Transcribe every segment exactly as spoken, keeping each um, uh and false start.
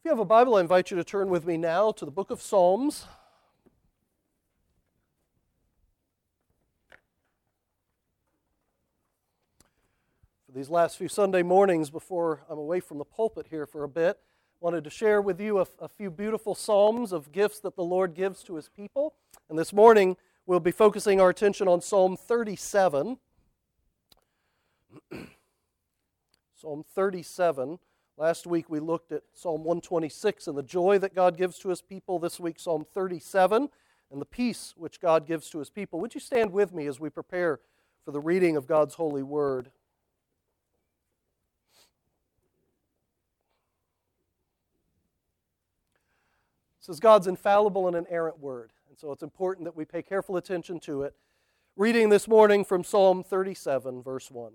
If you have a Bible, I invite you to turn with me now to the book of Psalms. For these last few Sunday mornings before I'm away from the pulpit here for a bit, I wanted to share with you a, a few beautiful psalms of gifts that the Lord gives to His people. And this morning we'll be focusing our attention on Psalm thirty-seven. Psalm thirty-seven. Last week we looked at Psalm one twenty-six and the joy that God gives to His people. This week Psalm thirty-seven and the peace which God gives to His people. Would you stand with me as we prepare for the reading of God's holy word? This is God's infallible and inerrant word, and so it's important that we pay careful attention to it. Reading this morning from Psalm thirty-seven, verse one.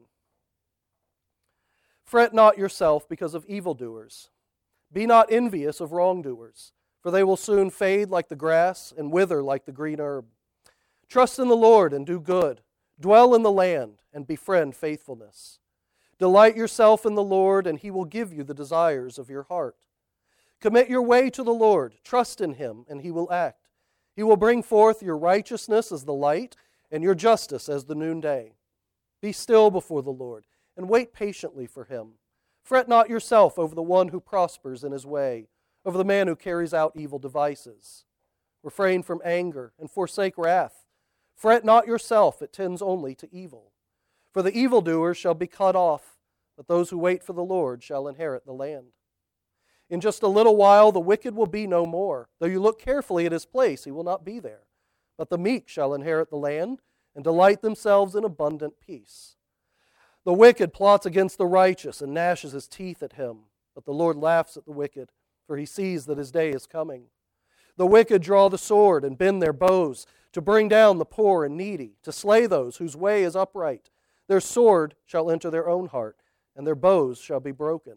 Fret not yourself because of evildoers. Be not envious of wrongdoers, for they will soon fade like the grass and wither like the green herb. Trust in the Lord and do good. Dwell in the land and befriend faithfulness. Delight yourself in the Lord, and He will give you the desires of your heart. Commit your way to the Lord. Trust in Him, and He will act. He will bring forth your righteousness as the light and your justice as the noonday. Be still before the Lord, and wait patiently for Him. Fret not yourself over the one who prospers in his way, over the man who carries out evil devices. Refrain from anger and forsake wrath. Fret not yourself, it tends only to evil. For the evildoers shall be cut off, but those who wait for the Lord shall inherit the land. In just a little while the wicked will be no more. Though you look carefully at his place, he will not be there. But the meek shall inherit the land and delight themselves in abundant peace. The wicked plots against the righteous and gnashes his teeth at him. But the Lord laughs at the wicked, for He sees that his day is coming. The wicked draw the sword and bend their bows to bring down the poor and needy, to slay those whose way is upright. Their sword shall enter their own heart, and their bows shall be broken.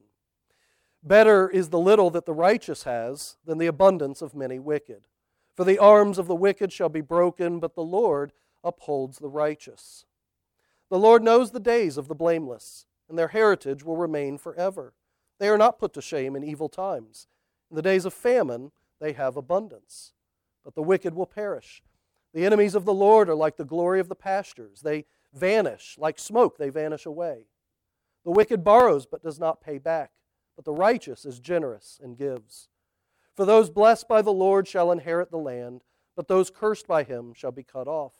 Better is the little that the righteous has than the abundance of many wicked. For the arms of the wicked shall be broken, but the Lord upholds the righteous. The Lord knows the days of the blameless, and their heritage will remain forever. They are not put to shame in evil times. In the days of famine they have abundance. But the wicked will perish. The enemies of the Lord are like the glory of the pastures. They vanish, like smoke they vanish away. The wicked borrows but does not pay back, but the righteous is generous and gives. For those blessed by the Lord shall inherit the land, but those cursed by Him shall be cut off.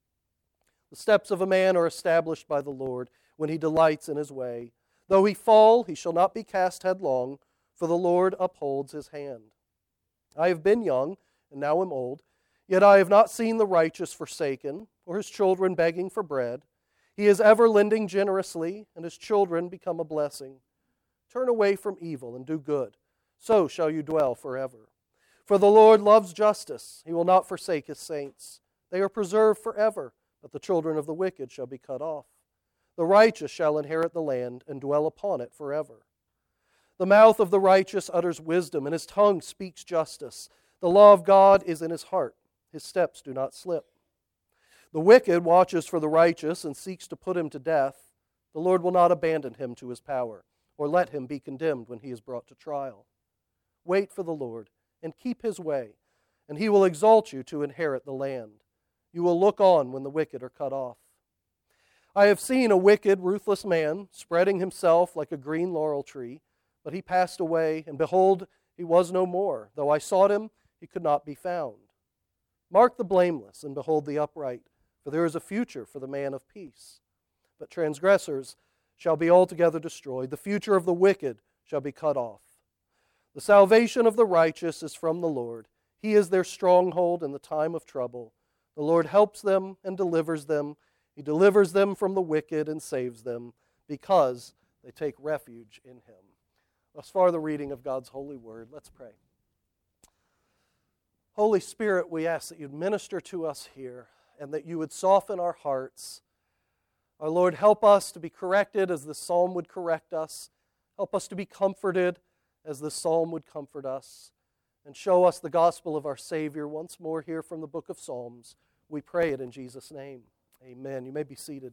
The steps of a man are established by the Lord when he delights in his way. Though he fall, he shall not be cast headlong, for the Lord upholds his hand. I have been young, and now am old, yet I have not seen the righteous forsaken, or his children begging for bread. He is ever lending generously, and his children become a blessing. Turn away from evil and do good, so shall you dwell forever. For the Lord loves justice, He will not forsake His saints. They are preserved forever, but the children of the wicked shall be cut off. The righteous shall inherit the land and dwell upon it forever. The mouth of the righteous utters wisdom, and his tongue speaks justice. The law of God is in his heart. His steps do not slip. The wicked watches for the righteous and seeks to put him to death. The Lord will not abandon him to his power, or let him be condemned when he is brought to trial. Wait for the Lord and keep His way, and He will exalt you to inherit the land. You will look on when the wicked are cut off. I have seen a wicked, ruthless man spreading himself like a green laurel tree, but he passed away, and behold, he was no more. Though I sought him, he could not be found. Mark the blameless, and behold the upright, for there is a future for the man of peace. But transgressors shall be altogether destroyed. The future of the wicked shall be cut off. The salvation of the righteous is from the Lord. He is their stronghold in the time of trouble. The Lord helps them and delivers them. He delivers them from the wicked and saves them, because they take refuge in Him. Thus far the reading of God's holy word. Let's pray. Holy Spirit, we ask that You'd minister to us here, and that You would soften our hearts. Our Lord, help us to be corrected as the psalm would correct us. Help us to be comforted as the psalm would comfort us. And show us the gospel of our Savior once more here from the book of Psalms. We pray it in Jesus' name. Amen. You may be seated.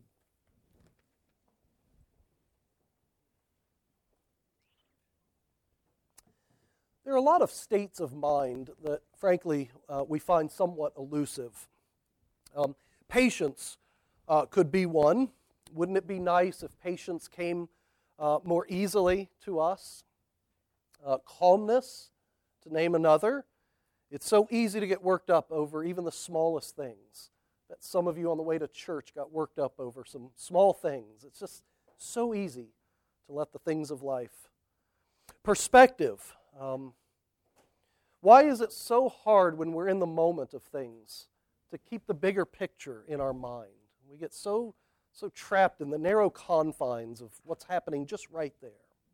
There are a lot of states of mind that, frankly, uh, we find somewhat elusive. Um, patience uh, could be one. Wouldn't it be nice if patience came uh, more easily to us? Uh, calmness, to name another. It's so easy to get worked up over even the smallest things. That some of you on the way to church got worked up over some small things. It's just so easy to let the things of life. Perspective. Um, why is it so hard when we're in the moment of things to keep the bigger picture in our mind? We get so, so trapped in the narrow confines of what's happening just right there.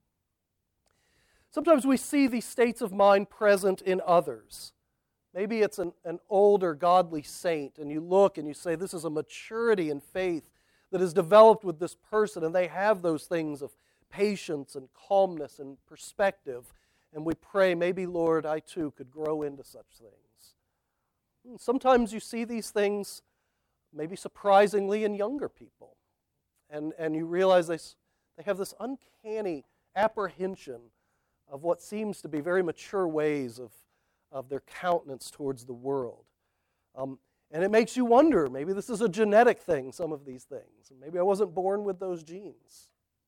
Sometimes we see these states of mind present in others. Maybe it's an, an older godly saint, and you look and you say, this is a maturity in faith that is developed with this person, and they have those things of patience and calmness and perspective. And we pray, maybe, Lord, I too could grow into such things. Sometimes you see these things, maybe surprisingly, in younger people. And, and you realize they, they have this uncanny apprehension of what seems to be very mature ways of, of their countenance towards the world. Um, and it makes you wonder, maybe this is a genetic thing, some of these things. Maybe I wasn't born with those genes.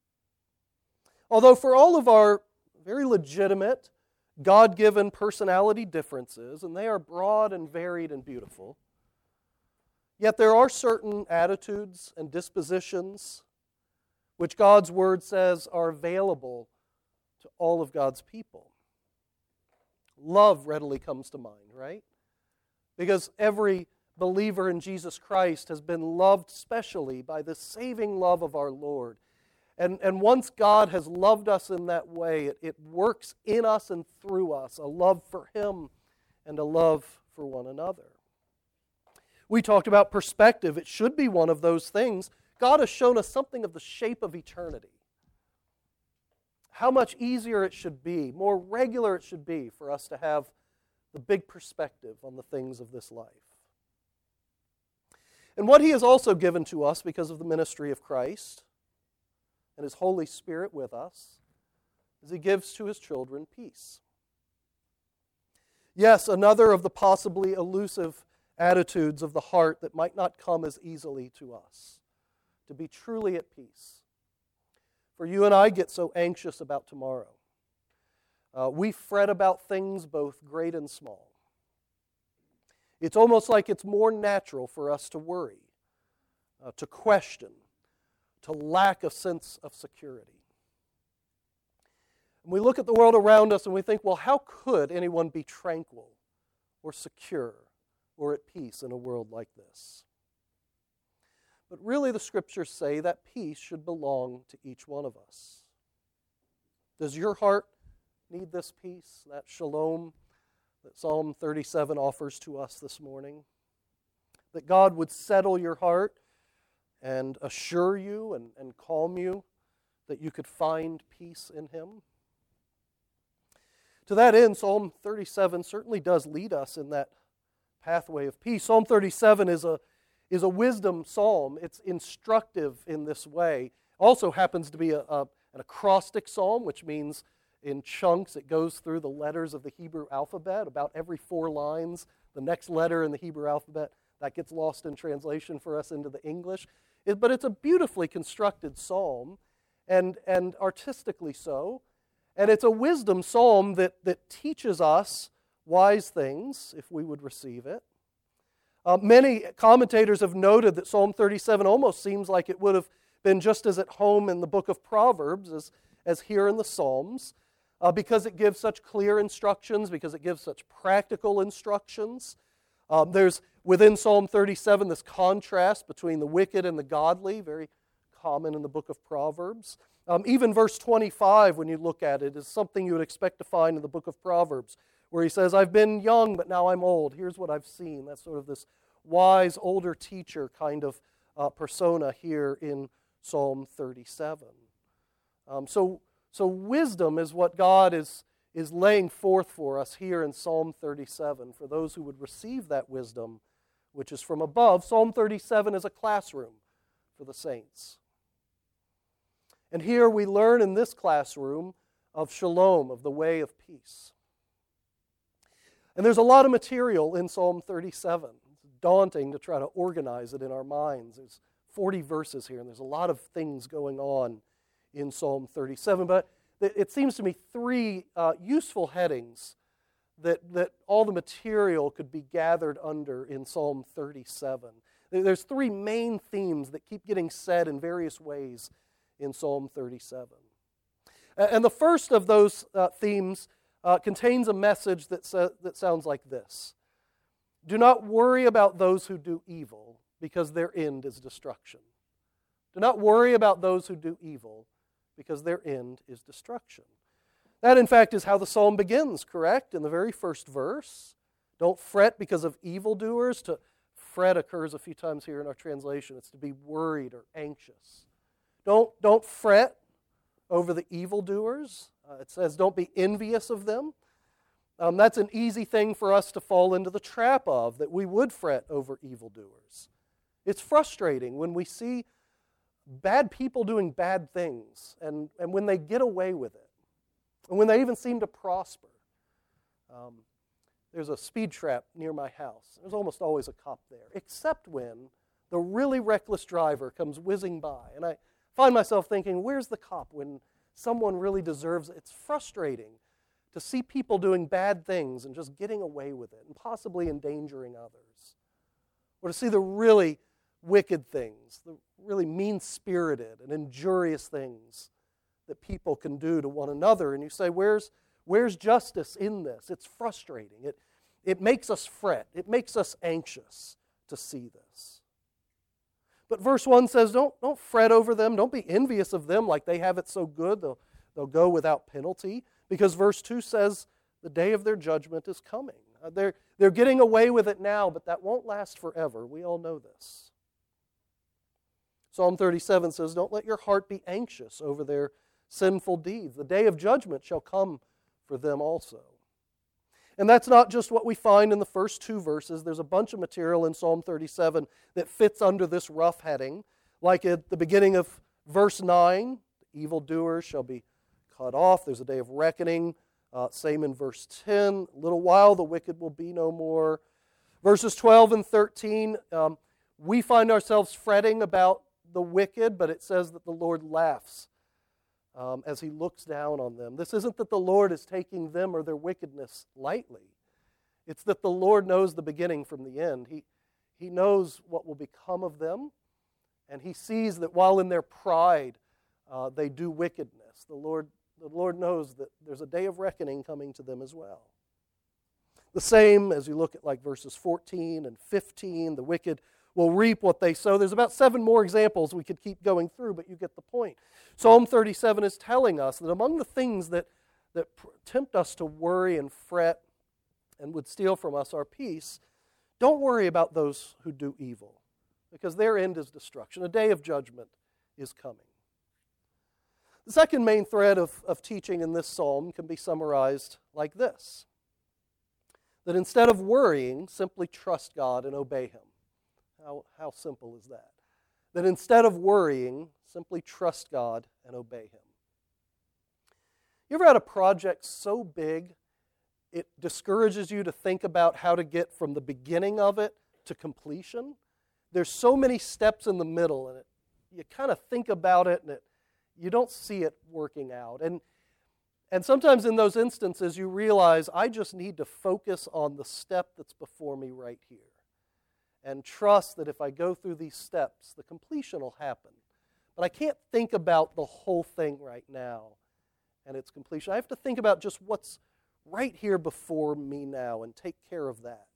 Although for all of our very legitimate, God-given personality differences, and they are broad and varied and beautiful, yet there are certain attitudes and dispositions which God's Word says are available to all of God's people. Love readily comes to mind, right? Because every believer in Jesus Christ has been loved specially by the saving love of our Lord. And, and once God has loved us in that way, it, it works in us and through us, a love for Him and a love for one another. We talked about perspective. It should be one of those things. God has shown us something of the shape of eternity. How much easier it should be, more regular it should be for us to have the big perspective on the things of this life. And what He has also given to us because of the ministry of Christ and His Holy Spirit with us is He gives to His children peace. Yes, another of the possibly elusive attitudes of the heart that might not come as easily to us, to be truly at peace. For you and I get so anxious about tomorrow. Uh, we fret about things both great and small. It's almost like it's more natural for us to worry, uh, to question, to lack a sense of security. And we look at the world around us and we think, well, how could anyone be tranquil or secure or at peace in a world like this? But really the Scriptures say that peace should belong to each one of us. Does your heart need this peace, that shalom that Psalm thirty-seven offers to us this morning? That God would settle your heart and assure you and, and calm you, that you could find peace in Him? To that end, Psalm thirty-seven certainly does lead us in that pathway of peace. Psalm thirty-seven is a is a wisdom psalm. It's instructive in this way. Also happens to be a, a, an acrostic psalm, which means in chunks it goes through the letters of the Hebrew alphabet. About every four lines, the next letter in the Hebrew alphabet, that gets lost in translation for us into the English. It, but it's a beautifully constructed psalm, and, and artistically so. And it's a wisdom psalm that, that teaches us wise things, if we would receive it. Uh, many commentators have noted that Psalm thirty-seven almost seems like it would have been just as at home in the book of Proverbs as, as here in the Psalms, uh, because it gives such clear instructions, because it gives such practical instructions. Um, there's within Psalm thirty-seven this contrast between the wicked and the godly, very common in the book of Proverbs. Um, even verse twenty-five, when you look at it, is something you would expect to find in the book of Proverbs, where he says, I've been young, but now I'm old. Here's what I've seen. That's sort of this wise, older teacher kind of uh, persona here in Psalm thirty-seven. Um, so, so wisdom is what God is, is laying forth for us here in Psalm thirty-seven, for those who would receive that wisdom, which is from above. Psalm thirty-seven is a classroom for the saints. And here we learn in this classroom of shalom, of the way of peace. And there's a lot of material in Psalm thirty-seven. It's daunting to try to organize it in our minds. There's forty verses here, and there's a lot of things going on in Psalm thirty-seven. But it seems to me three uh, useful headings that, that all the material could be gathered under in Psalm thirty-seven. There's three main themes that keep getting said in various ways in Psalm thirty-seven. And the first of those uh, themes uh, contains a message that, sa- that sounds like this. Do not worry about those who do evil, because their end is destruction. Do not worry about those who do evil, because their end is destruction. That, in fact, is how the psalm begins, correct? In the very first verse. Don't fret because of evildoers. To fret occurs a few times here in our translation. It's to be worried or anxious. Don't, don't fret over the evildoers. Uh, it says don't be envious of them. Um, that's an easy thing for us to fall into the trap of, that we would fret over evildoers. It's frustrating when we see bad people doing bad things, and, and when they get away with it, and when they even seem to prosper. Um, there's a speed trap near my house. There's almost always a cop there, except when the really reckless driver comes whizzing by. And I find myself thinking, where's the cop when someone really deserves it? It's frustrating to see people doing bad things and just getting away with it and possibly endangering others. Or to see the really wicked things, the really mean-spirited and injurious things that people can do to one another. And you say, where's, where's justice in this? It's frustrating. It, it makes us fret. It makes us anxious to see this. But verse one says, don't, don't fret over them. Don't be envious of them like they have it so good. They'll, they'll go without penalty. Because verse two says, the day of their judgment is coming. Uh, they're, they're getting away with it now, but that won't last forever. We all know this. Psalm thirty-seven says, don't let your heart be anxious over their sinful deeds. The day of judgment shall come for them also. And that's not just what we find in the first two verses. There's a bunch of material in Psalm thirty-seven that fits under this rough heading. Like at the beginning of verse nine, the evildoers shall be cut off. There's a day of reckoning. Uh, same in verse ten. A little while the wicked will be no more. Verses twelve and thirteen, um, we find ourselves fretting about the wicked, but it says that the Lord laughs um, as He looks down on them. This isn't that the Lord is taking them or their wickedness lightly. It's that the Lord knows the beginning from the end. He, he knows what will become of them, and He sees that while in their pride uh, they do wickedness, the Lord, the Lord knows that there's a day of reckoning coming to them as well. The same as you look at like verses fourteen and fifteen, the wicked will reap what they sow. There's about seven more examples we could keep going through, but you get the point. Psalm thirty-seven is telling us that among the things that, that tempt us to worry and fret and would steal from us our peace, don't worry about those who do evil, because their end is destruction. A day of judgment is coming. The second main thread of, of teaching in this psalm can be summarized like this: that instead of worrying, simply trust God and obey Him. How, how simple is that? That instead of worrying, simply trust God and obey Him. You ever had a project so big it discourages you to think about how to get from the beginning of it to completion? There's so many steps in the middle, and it, you kind of think about it, and it, you don't see it working out. And, and sometimes in those instances, you realize, I just need to focus on the step that's before me right here, and trust that if I go through these steps, the completion will happen. But I can't think about the whole thing right now and its completion. I have to think about just what's right here before me now and take care of that.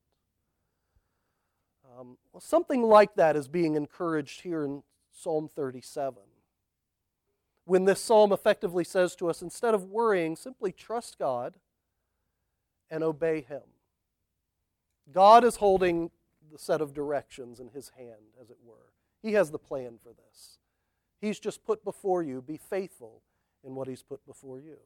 Um, well, something like that is being encouraged here in Psalm thirty-seven. When this psalm effectively says to us, instead of worrying, simply trust God and obey Him. God is holding the set of directions in His hand, as it were. He has the plan for this. He's just put before you, be faithful in what He's put before you.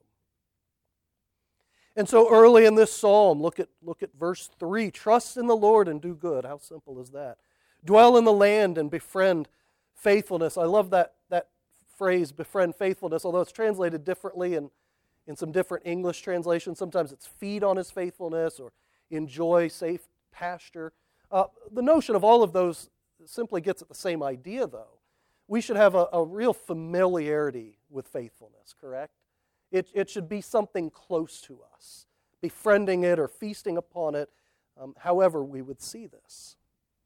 And so early in this psalm, look at, look at verse three. Trust in the Lord and do good. How simple is that? Dwell in the land and befriend faithfulness. I love that, that phrase, befriend faithfulness, although it's translated differently in, in some different English translations. Sometimes it's feed on His faithfulness, or enjoy safe pasture. Uh, the notion of all of those simply gets at the same idea, though. We should have a, a real familiarity with faithfulness, correct? It, it should be something close to us, befriending it or feasting upon it, um, however we would see this.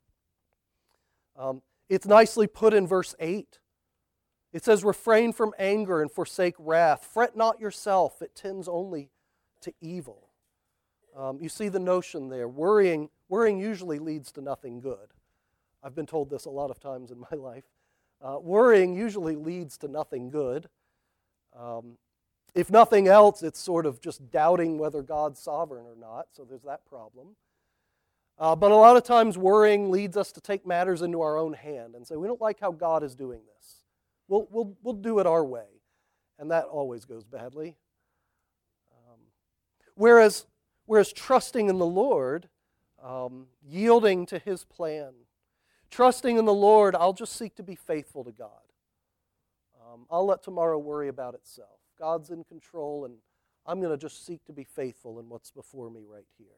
Um, it's nicely put in verse eight. It says, refrain from anger and forsake wrath. Fret not yourself, it tends only to evil. Um, you see the notion there. Worrying, worrying usually leads to nothing good. I've been told this a lot of times in my life. Uh, worrying usually leads to nothing good. Um, if nothing else, it's sort of just doubting whether God's sovereign or not, so there's that problem. Uh, but a lot of times worrying leads us to take matters into our own hand and say, we don't like how God is doing this. We'll, we'll, we'll do it our way. And that always goes badly. Um, whereas, whereas trusting in the Lord, um, yielding to His plan, trusting in the Lord, I'll just seek to be faithful to God. Um, I'll let tomorrow worry about itself. God's in control, and I'm going to just seek to be faithful in what's before me right here.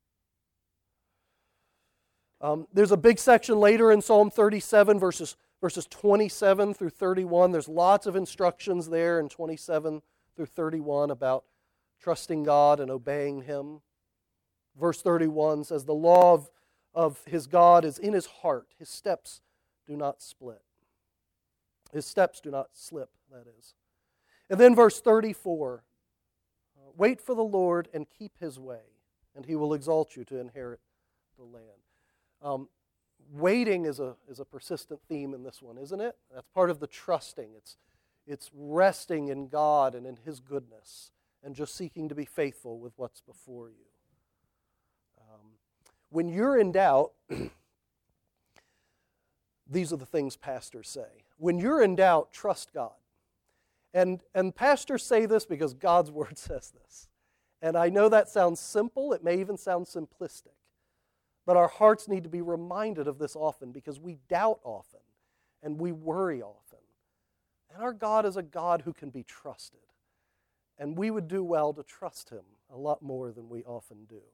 Um, there's a big section later in Psalm thirty-seven, verses, verses twenty-seven through thirty-one. There's lots of instructions there in twenty-seven through thirty-one about trusting God and obeying Him. Verse thirty-one says, the law of, of his God is in his heart. His steps do not split. His steps do not slip, that is. And then verse thirty-four, wait for the Lord and keep His way, and He will exalt you to inherit the land. Um, waiting is a, is a persistent theme in this one, isn't it? That's part of the trusting. It's, it's resting in God and in His goodness and just seeking to be faithful with what's before you. Um, when you're in doubt, these are the things pastors say. When you're in doubt, trust God. And, and pastors say this because God's Word says this. And I know that sounds simple. It may even sound simplistic. But our hearts need to be reminded of this often because we doubt often and we worry often. And our God is a God who can be trusted. And we would do well to trust Him a lot more than we often do.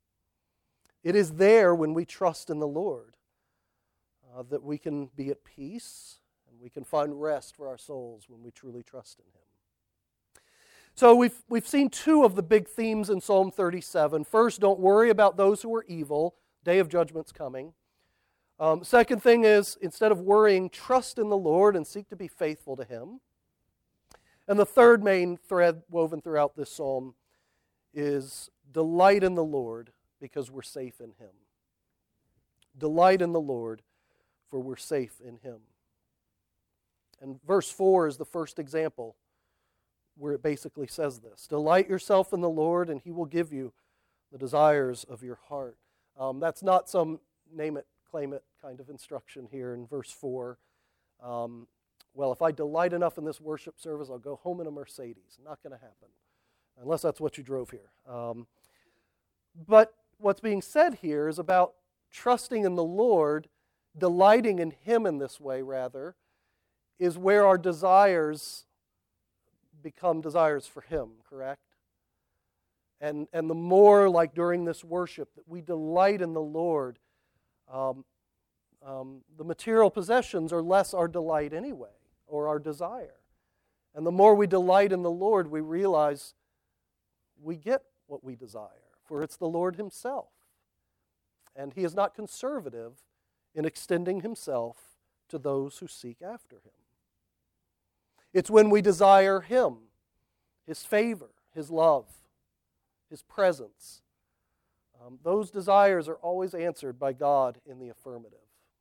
It is there when we trust in the Lord uh, that we can be at peace and we can find rest for our souls when we truly trust in Him. So we've, we've seen two of the big themes in Psalm thirty-seven. First, don't worry about those who are evil. Day of judgment's coming. Um, second thing is, instead of worrying, trust in the Lord and seek to be faithful to Him. And the third main thread woven throughout this psalm is delight in the Lord because we're safe in Him. Delight in the Lord for we're safe in Him. And verse four is the first example where it basically says this. Delight yourself in the Lord and He will give you the desires of your heart. Um, that's not some name it, claim it kind of instruction here in verse four. Um, well, if I delight enough in this worship service, I'll go home in a Mercedes. Not going to happen, unless that's what you drove here. Um, but what's being said here is about trusting in the Lord, delighting in Him in this way, rather, is where our desires become desires for Him, correct? And, and the more, like during this worship, that we delight in the Lord, um, um, the material possessions are less our delight anyway, or our desire. And the more we delight in the Lord, we realize we get what we desire, for it's the Lord Himself. And He is not conservative in extending Himself to those who seek after Him. It's when we desire Him, His favor, His love, His presence. Um, those desires are always answered by God in the affirmative.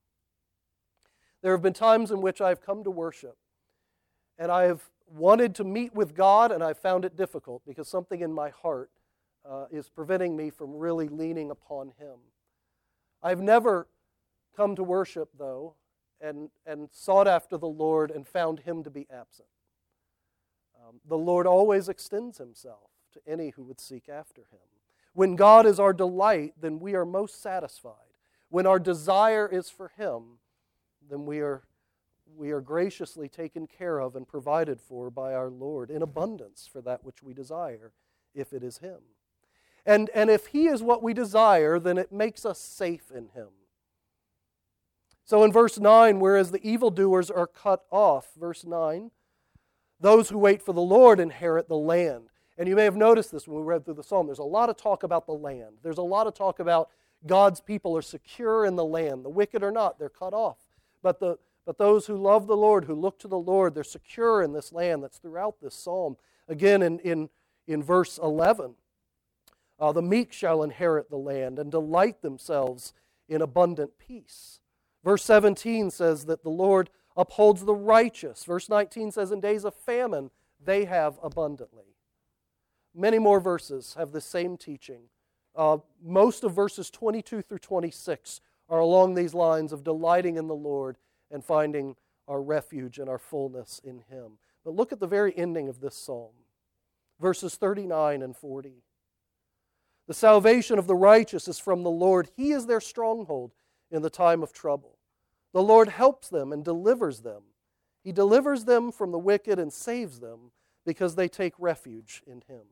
There have been times in which I've come to worship and I have wanted to meet with God and I've found it difficult because something in my heart uh, is preventing me from really leaning upon Him. I've never come to worship, though, and, and sought after the Lord and found Him to be absent. Um, the Lord always extends Himself to any who would seek after Him. When God is our delight, then we are most satisfied. When our desire is for Him, then we are, we are graciously taken care of and provided for by our Lord in abundance for that which we desire, if it is Him. And, and if He is what we desire, then it makes us safe in Him. So in verse nine, whereas the evildoers are cut off, verse nine, those who wait for the Lord inherit the land. And you may have noticed this when we read through the psalm. There's a lot of talk about the land. There's a lot of talk about God's people are secure in the land. The wicked are not. They're cut off. But, the, but those who love the Lord, who look to the Lord, they're secure in this land. That's throughout this psalm. Again, in, in, in verse eleven, uh, the meek shall inherit the land and delight themselves in abundant peace. Verse seventeen says that the Lord upholds the righteous. Verse nineteen says, in days of famine, they have abundantly. Many more verses have the same teaching. Uh, most of verses twenty-two through twenty-six are along these lines of delighting in the Lord and finding our refuge and our fullness in Him. But look at the very ending of this psalm, verses thirty-nine and forty. The salvation of the righteous is from the Lord. He is their stronghold in the time of trouble. The Lord helps them and delivers them. He delivers them from the wicked and saves them because they take refuge in Him.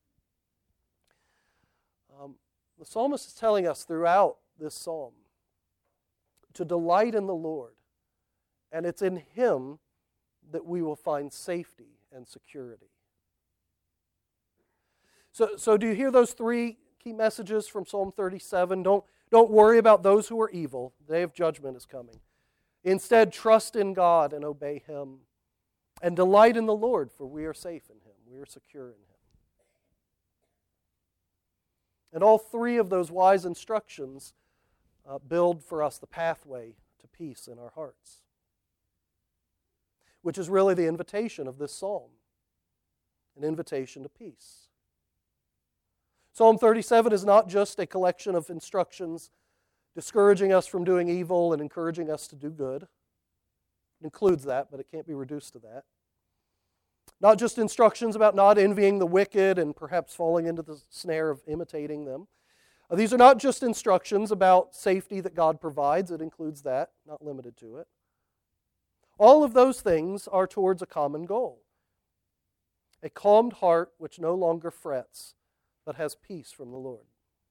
Um, the psalmist is telling us throughout this psalm to delight in the Lord, and it's in Him that we will find safety and security. So, so do you hear those three key messages from Psalm thirty-seven? Don't, don't worry about those who are evil. The day of judgment is coming. Instead, trust in God and obey Him. And delight in the Lord, for we are safe in Him. We are secure in Him. And all three of those wise instructions uh, build for us the pathway to peace in our hearts, which is really the invitation of this psalm, an invitation to peace. Psalm thirty-seven is not just a collection of instructions discouraging us from doing evil and encouraging us to do good. It includes that, but it can't be reduced to that. Not just instructions about not envying the wicked and perhaps falling into the snare of imitating them. Uh, these are not just instructions about safety that God provides. It includes that, not limited to it. All of those things are towards a common goal. A calmed heart which no longer frets, but has peace from the Lord.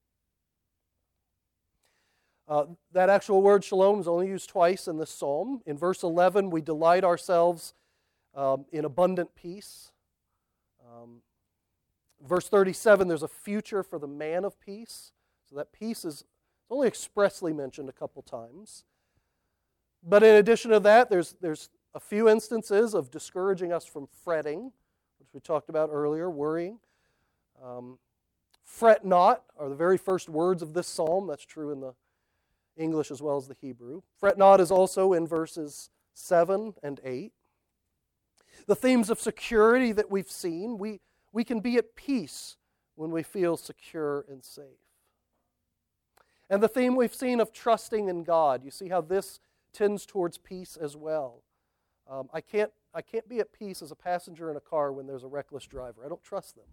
Uh, that actual word shalom is only used twice in this psalm. In verse eleven, we delight ourselves um, in abundant peace. Um, verse thirty-seven, there's a future for the man of peace. So that peace is only expressly mentioned a couple times. But in addition to that, there's, there's a few instances of discouraging us from fretting, which we talked about earlier, worrying. Um, Fret not are the very first words of this psalm. That's true in the English as well as the Hebrew. Fret not is also in verses seven and eight. The themes of security that we've seen, we, we can be at peace when we feel secure and safe. And the theme we've seen of trusting in God, you see how this tends towards peace as well. Um, I can't, I can't be at peace as a passenger in a car when there's a reckless driver. I don't trust them.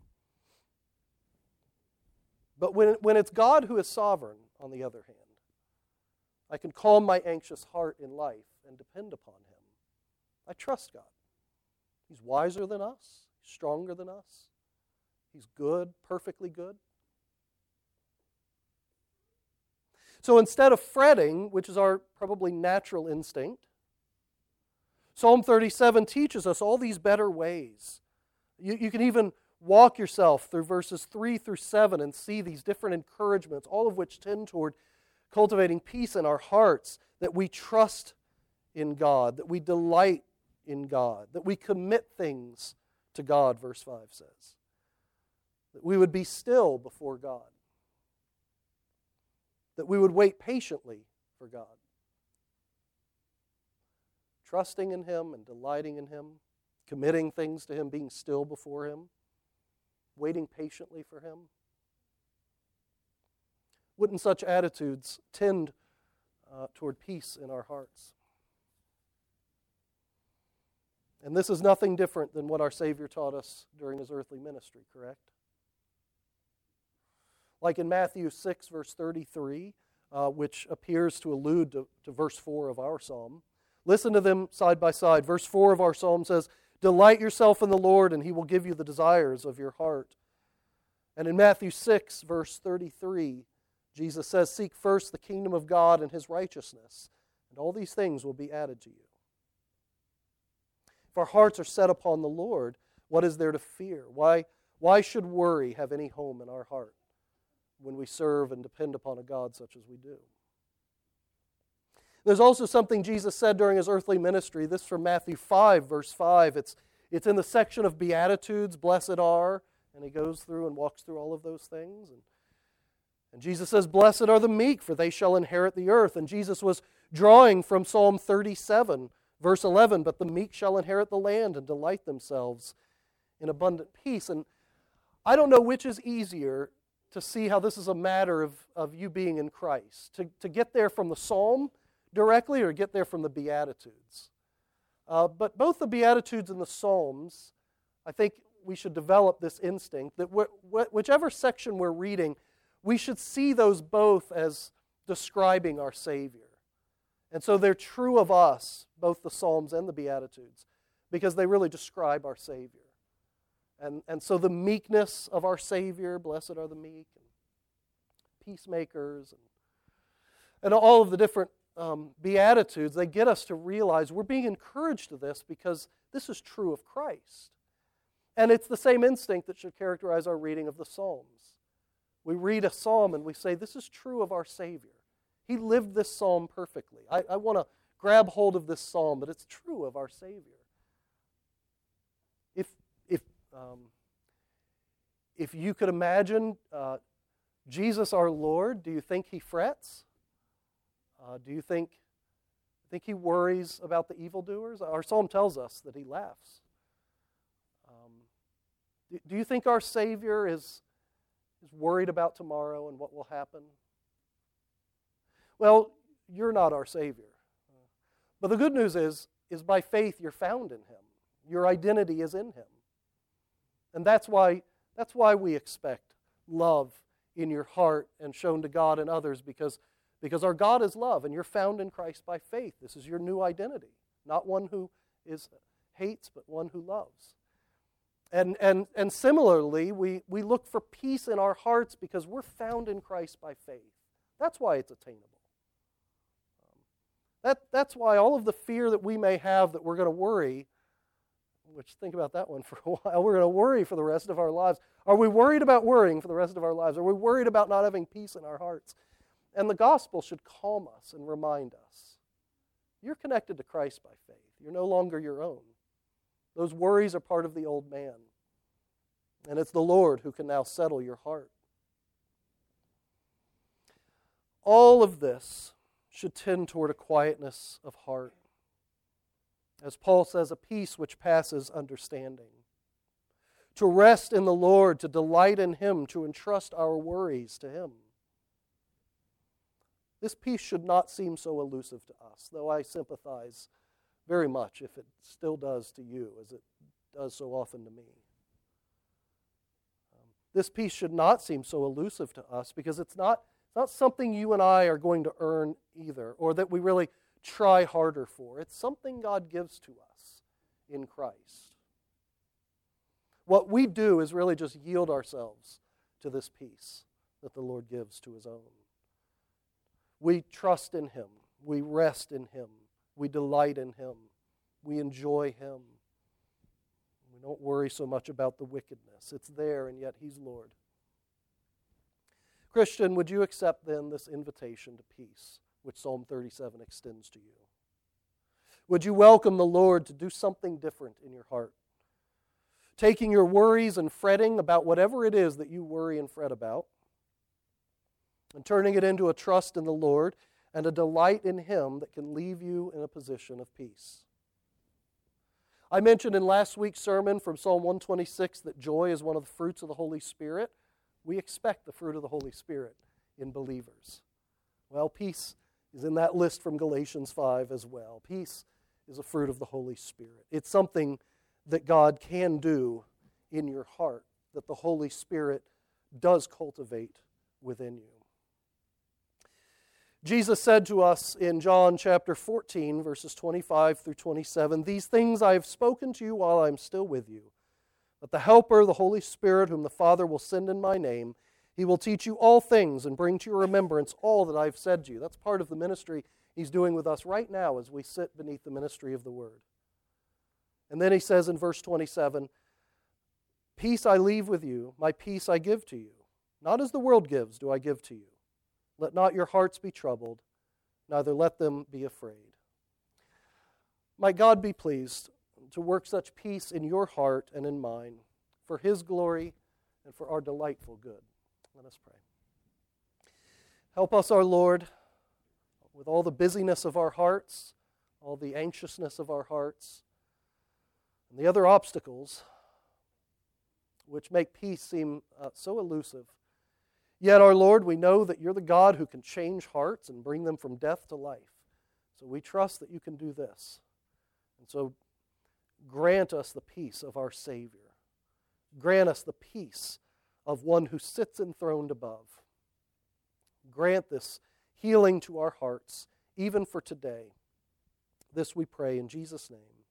But when, when it's God who is sovereign, on the other hand, I can calm my anxious heart in life and depend upon Him. I trust God. He's wiser than us. He's stronger than us. He's good, perfectly good. So instead of fretting, which is our probably natural instinct, Psalm thirty-seven teaches us all these better ways. You, you can even walk yourself through verses three through seven and see these different encouragements, all of which tend toward cultivating peace in our hearts, that we trust in God, that we delight in God, that we commit things to God, verse five says. That we would be still before God. That we would wait patiently for God. Trusting in Him and delighting in Him, committing things to Him, being still before Him, waiting patiently for Him. Wouldn't such attitudes tend uh, toward peace in our hearts? And this is nothing different than what our Savior taught us during His earthly ministry, correct? Like in Matthew six, verse thirty-three, uh, which appears to allude to, to verse four of our psalm. Listen to them side by side. Verse four of our psalm says, "Delight yourself in the Lord, and He will give you the desires of your heart. And in Matthew six, verse thirty-three, Jesus says, "Seek first the kingdom of God and His righteousness, and all these things will be added to you." If our hearts are set upon the Lord, what is there to fear? Why, why should worry have any home in our heart when we serve and depend upon a God such as we do? There's also something Jesus said during His earthly ministry. This is from Matthew five, verse five. It's, it's in the section of Beatitudes, blessed are, and He goes through and walks through all of those things. And, and Jesus says, "Blessed are the meek, for they shall inherit the earth." And Jesus was drawing from Psalm thirty-seven, verse eleven, "But the meek shall inherit the land and delight themselves in abundant peace." And I don't know which is easier to see how this is a matter of, of you being in Christ. To, to get there from the Psalm directly or get there from the Beatitudes. Uh, but both the Beatitudes and the Psalms, I think we should develop this instinct that wh- wh- whichever section we're reading, we should see those both as describing our Savior. And so they're true of us, both the Psalms and the Beatitudes, because they really describe our Savior. And, and so the meekness of our Savior, blessed are the meek, and peacemakers, and, and all of the different um, Beatitudes, they get us to realize we're being encouraged to this because this is true of Christ. And it's the same instinct that should characterize our reading of the Psalms. We read a psalm and we say, this is true of our Savior. He lived this psalm perfectly. I, I want to grab hold of this psalm, but it's true of our Savior. If if um, if you could imagine uh, Jesus our Lord, do you think He frets? Uh, do you think think He worries about the evildoers? Our psalm tells us that He laughs. Um, do, do you think our Savior is is worried about tomorrow and what will happen? Well, you're not our Savior. But the good news is, is by faith you're found in Him. Your identity is in Him. And that's why, that's why we expect love in your heart and shown to God and others, because, because our God is love and you're found in Christ by faith. This is your new identity. Not one who is hates, but one who loves. And, and, and similarly, we, we look for peace in our hearts because we're found in Christ by faith. That's why it's attainable. Um, that, that's why all of the fear that we may have that we're going to worry, which think about that one for a while, we're going to worry for the rest of our lives. Are we worried about worrying for the rest of our lives? Are we worried about not having peace in our hearts? And the gospel should calm us and remind us, you're connected to Christ by faith. You're no longer your own. Those worries are part of the old man. And it's the Lord who can now settle your heart. All of this should tend toward a quietness of heart. As Paul says, a peace which passes understanding. To rest in the Lord, to delight in Him, to entrust our worries to Him. This peace should not seem so elusive to us, though I sympathize very much if it still does to you, as it does so often to me. Um, this peace should not seem so elusive to us because it's not, it's not something you and I are going to earn either, or that we really try harder for. It's something God gives to us in Christ. What we do is really just yield ourselves to this peace that the Lord gives to His own. We trust in Him. We rest in Him. We delight in Him. We enjoy Him. We don't worry so much about the wickedness. It's there, and yet He's Lord. Christian, would you accept then this invitation to peace, which Psalm thirty-seven extends to you? Would you welcome the Lord to do something different in your heart? Taking your worries and fretting about whatever it is that you worry and fret about, and turning it into a trust in the Lord and a delight in Him that can leave you in a position of peace. I mentioned in last week's sermon from Psalm one twenty-six that joy is one of the fruits of the Holy Spirit. We expect the fruit of the Holy Spirit in believers. Well, peace is in that list from Galatians five as well. Peace is a fruit of the Holy Spirit. It's something that God can do in your heart, that the Holy Spirit does cultivate within you. Jesus said to us in John chapter fourteen, verses twenty-five through twenty-seven, "These things I have spoken to you while I am still with you. But the Helper, the Holy Spirit, whom the Father will send in my name, he will teach you all things and bring to your remembrance all that I've said to you. That's part of the ministry he's doing with us right now as we sit beneath the ministry of the Word. And then he says in verse twenty-seven, peace I leave with you, my peace I give to you. Not as the world gives do I give to you. Let not your hearts be troubled, neither let them be afraid. Might God be pleased to work such peace in your heart and in mine, for His glory and for our delightful good. Let us pray. Help us, our Lord, with all the busyness of our hearts, all the anxiousness of our hearts, and the other obstacles which make peace seem uh, so elusive. Yet, our Lord, we know that you're the God who can change hearts and bring them from death to life. So we trust that you can do this. And so grant us the peace of our Savior. Grant us the peace of one who sits enthroned above. Grant this healing to our hearts, even for today. This we pray in Jesus' name.